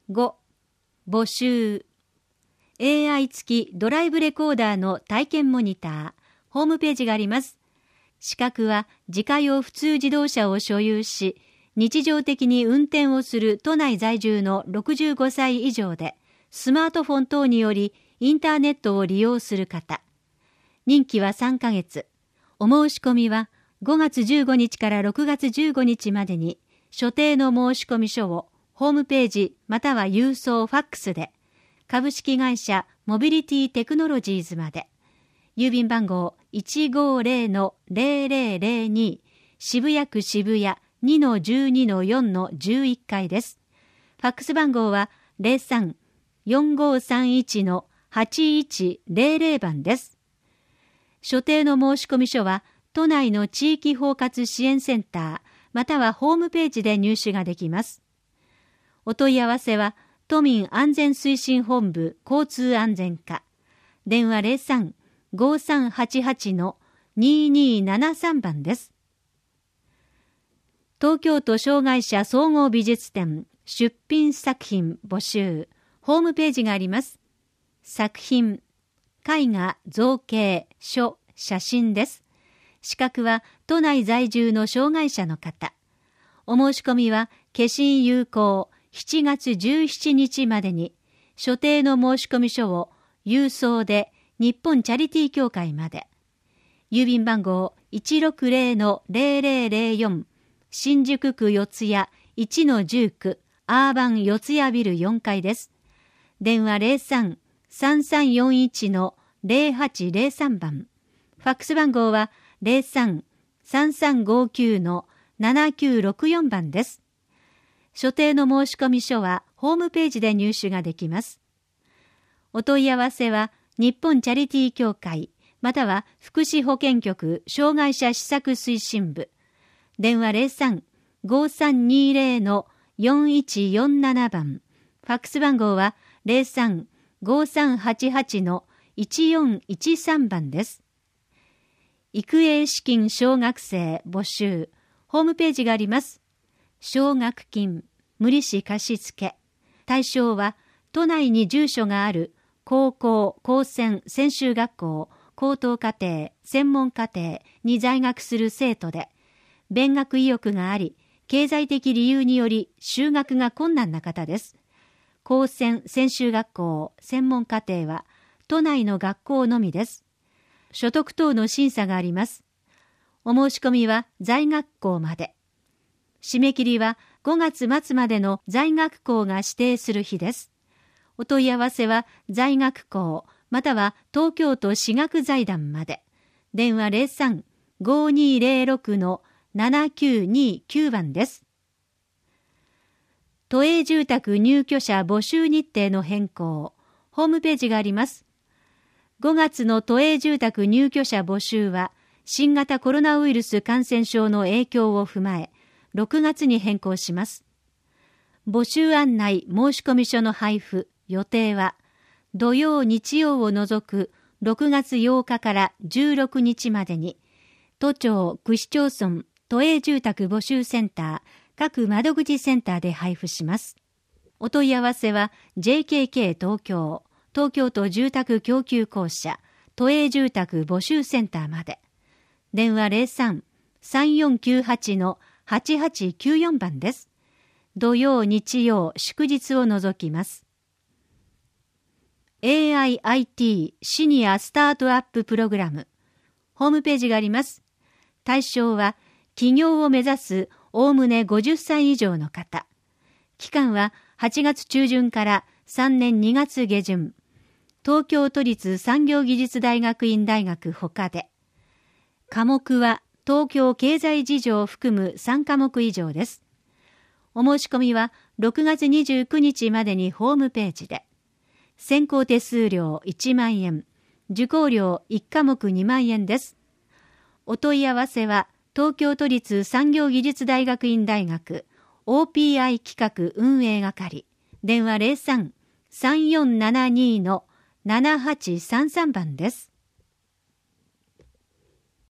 5、募集。AI 付きドライブレコーダーの体験モニター、ホームページがあります。資格は自家用普通自動車を所有し、日常的に運転をする都内在住の65歳以上で、スマートフォン等によりインターネットを利用する方。任期は3ヶ月。お申し込みは5月15日から6月15日までに、所定の申込書をホームページまたは郵送ファックスで、株式会社モビリティテクノロジーズまで。郵便番号 150-0002 渋谷区渋谷 2-12-4-11 階です。ファックス番号は 03-4531-8100 番です。所定の申込書は都内の地域包括支援センターまたはホームページで入手ができます。お問い合わせは都民安全推進本部交通安全課。電話03-5388-2273 番です。東京都障害者総合美術展出品作品募集。ホームページがあります。作品、絵画、造形、書、写真です。資格は都内在住の障害者の方。お申し込みは消印有効7月17日までに、所定の申込書を郵送で日本チャリティー協会まで。郵便番号 160-0004 新宿区四谷 1-19 アーバン四谷ビル4階です。電話 03-3341-0803 番。ファックス番号は 03-3359-7964 番です。所定の申込書はホームページで入手ができます。お問い合わせは日本チャリティー協会または福祉保健局障害者施策推進部。電話 03-5320-4147 番。ファックス番号は 03-5388-1413 番です。育英資金小学生募集。ホームページがあります。奨学金、無利子貸付。対象は都内に住所がある高校、高専、専修学校、高等課程、専門課程に在学する生徒で、勉学意欲があり、経済的理由により就学が困難な方です。高専、専修学校、専門課程は都内の学校のみです。所得等の審査があります。お申し込みは在学校まで。締め切りは5月末までの在学校が指定する日です。お問い合わせは在学校または東京都私学財団まで。電話 03-5206-7929 番です。都営住宅入居者募集日程の変更。ホームページがあります。5月の都営住宅入居者募集は新型コロナウイルス感染症の影響を踏まえ6月に変更します。募集案内申込書の配布予定は土曜日曜を除く6月8日から16日までに都庁区市町村都営住宅募集センター各窓口センターで配布します。お問い合わせは JKK 東京東京都住宅供給公社都営住宅募集センターまで。電話 03-3498-8894 番です。土曜日曜祝日を除きます。AIIT シニアスタートアッププログラム。ホームページがあります。対象は起業を目指すおおむね50歳以上の方。期間は8月中旬から3年2月下旬。東京都立産業技術大学院大学他で。科目は東京経済事情を含む3科目以上です。お申し込みは6月29日までにホームページで。選考手数料1万円、受講料1科目2万円です。お問い合わせは東京都立産業技術大学院大学 OPI 企画運営係。電話 03-3472-7833 番です。